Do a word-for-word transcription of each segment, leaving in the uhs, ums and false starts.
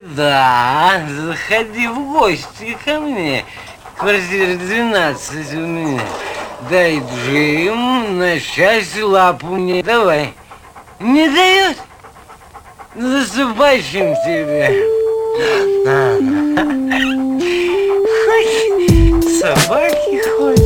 Да, заходи в гости ко мне. Квартира двенадцать у меня. Дай Джим на счастье лапу мне. Давай. Не дает? Ну, засыпающим тебе. Хоть собаки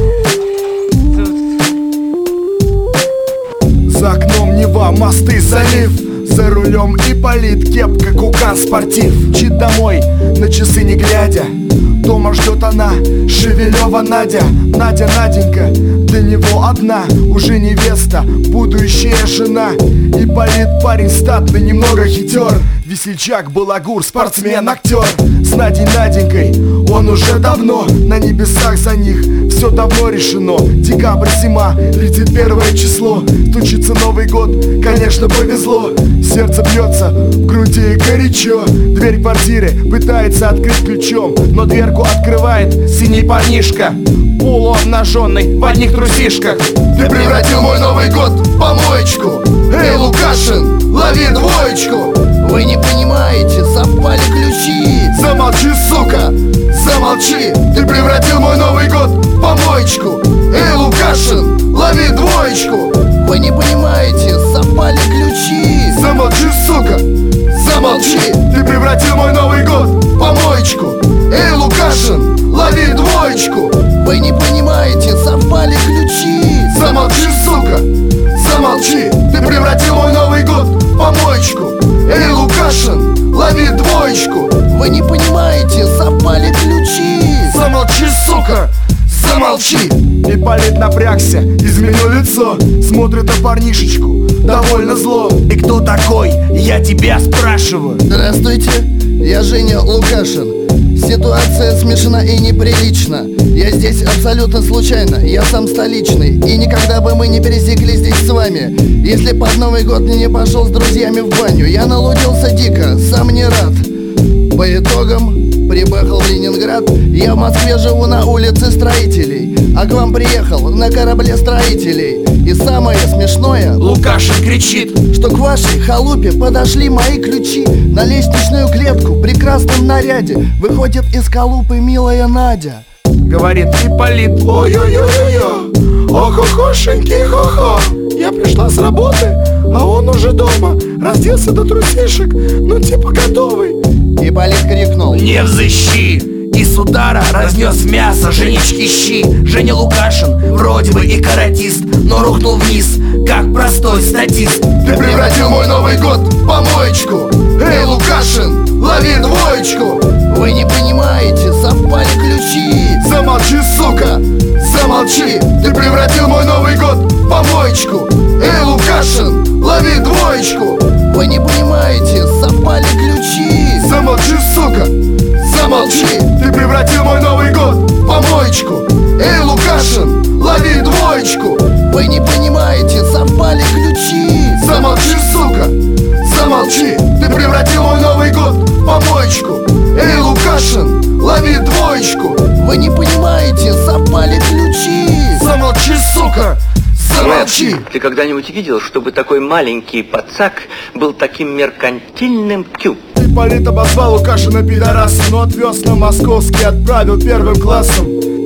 ходят. За окном Нева, мосты, залив. За рулем Ипполит, кепка, кукан, спортив. Чит домой, на часы не глядя. Дома ждет она, Шевелева Надя. Надя, Наденька, для него одна. Уже невеста, будущая жена. Ипполит парень статный, немного хитер. Весельчак, балагур, спортсмен, актер. С Надей, Наденькой он уже давно на небесах за них. Все давно решено. Декабрь, зима, тридцать первое число. Стучится Новый год, конечно повезло. Сердце бьется, в груди горячо. Дверь квартиры пытается открыть ключом, но дверку открывает синий парнишка, полуобнаженный в одних трусишках. Ты превратил мой Новый год в помоечку. Эй, Лукашин, лови двоечку. Вы не понимаете, совпали ключи. Замолчи, сука, замолчи. Ты превратил мой Новый год в помоечку. Эй, Лукашин, лови двоечку. Вы не понимаете, совпали ключи. Замолчи, сука, замолчи. Ты превратил мой Новый год в помоечку. Эй, Лукашин, лови двоечку. Вы не понимаете, совпали ключи. Замолчи, сука, замолчи. Ты превратил мой Новый год в помоечку. Эй, Лукашин, лови двоечку. Вы не понимаете, совпали ключи. Замолчи, сука, замолчи. Ипполит напрягся, изменил лицо. Смотрит на парнишечку, довольно зло. И кто такой, я тебя спрашиваю? Здравствуйте, я Женя Лукашин. Ситуация смешана и неприлична. Я здесь абсолютно случайно, я сам столичный. И никогда бы мы не пересеклись здесь с вами, если под Новый год не пошел с друзьями в баню. Я налудился дико, сам не рад. По итогам приехал в Ленинград. Я в Москве живу на улице Строителей, а к вам приехал на корабле строителей. И самое смешное, Лукашин кричит, что к вашей халупе подошли мои ключи. На лестничную клетку в прекрасном наряде выходит из халупы милая Надя. говорит Ипполит, ой-ой-ой-ой, ох-охошенький хо-хо. Я пришла с работы, а он уже дома. Разделся до трусишек, ну типа готовый. Ипполит крикнул: не взыщи! И с удара разнес мясо Женечки щи. Женя Лукашин, вроде бы и каратист, но рухнул вниз, как простой статист. Ты превратил мой Новый год в помоечку. Эй, Лукашин, лови двоечку. Вы не понимаете, совпали ключи. Замолчи, сука, замолчи. Ты превратил мой Новый год в помоечку. Эй, Лукашин, лови двоечку. Вы не понимаете, совпали ключи. Замолчи, сука, замолчи. Ты превратил мой Новый год в помоечку. Эй, Лукашин, лови двоечку. Вы не понимаете, совпали ключи. Замолчи, сука, замолчи. Ты превратил мой Новый год в помоечку. Эй, Лукашин, лови двоечку. Вы не понимаете, совпали ключи. Замолчи, сука, замолчи. Ты когда-нибудь видел, чтобы такой маленький пацак был таким меркантильным? Тю. Ипполит обозвал Лукашина пидорасом, но отвез на московский, отправил первым классом.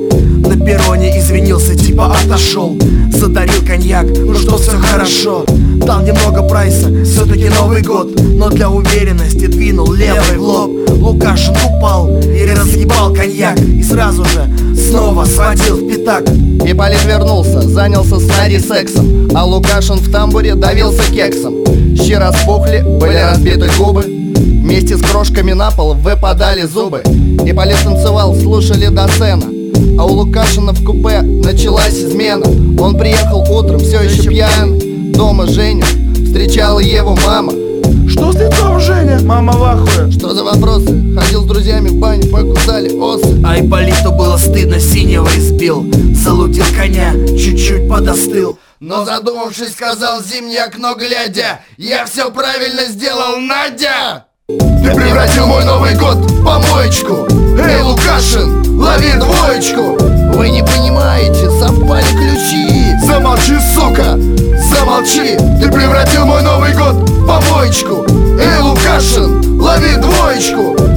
На перроне извинился, типа отошел. Задарил коньяк, ну что, все хорошо. Дал немного прайса, все-таки Новый год. Но для уверенности двинул левой в лоб. Лукашин упал и разъебал коньяк. И сразу же снова схватил в пятак. Ипполит вернулся, занялся с Надей сексом, а Лукашин в тамбуре давился кексом. Щи распухли, были разбиты губы. Вместе с крошками на пол выпадали зубы. Ипполит танцевал, слушали до сцена. А у Лукашина в купе началась измена. Он приехал утром, все еще пьян. Дома Женя встречала Еву мама. Что с лицом, Женя? Мама в ахуе. Что за вопросы? Ходил с друзьями в баню, покусали осы. А Ипполиту было стыдно, синего избил. Залудил коня, чуть-чуть подостыл. Но задумавшись, сказал в зимнее окно глядя: я все правильно сделал, Надя! Ты превратил мой Новый год в помоечку. Эй, Лукашин, лови двоечку. Вы не понимаете, совпали ключи. Замолчи, сука, замолчи. Ты превратил мой Новый год в помоечку. Эй, Лукашин, лови двоечку.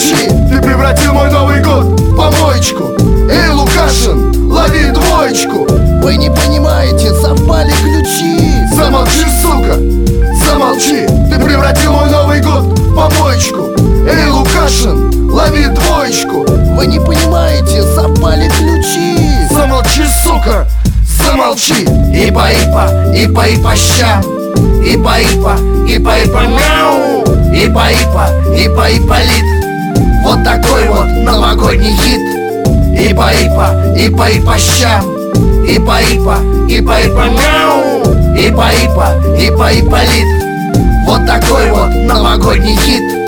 замолчи, ты превратил мой Новый год в помоечку. Эй, Лукашин, лови двоечку. Вы не понимаете, совпали ключи. Замолчи, сука, замолчи, ты превратил мой Новый год в помоечку. Эй, Лукашин, лови двоечку. Вы не понимаете, совпали ключи. Замолчи, сука, замолчи. Ипа-ипа, ипа-ипа щам. Ипа-ипа, ипа-ипа мяу. Ипа-ипа, ипа-ипа лит. Вот такой вот новогодний хит. Ипа-ипа, ипа-ипа щам. Ипа-ипа, ипа-ипа мяу. Ипа-ипа, ипа-ипа лит. Вот такой вот новогодний хит.